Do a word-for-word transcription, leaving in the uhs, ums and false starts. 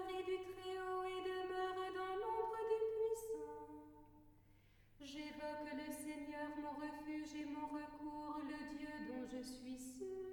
l'abri du Très-Haut et demeure dans l'ombre du Puissant. J'évoque le Seigneur, mon refuge et mon recours, le Dieu dont je suis sûr.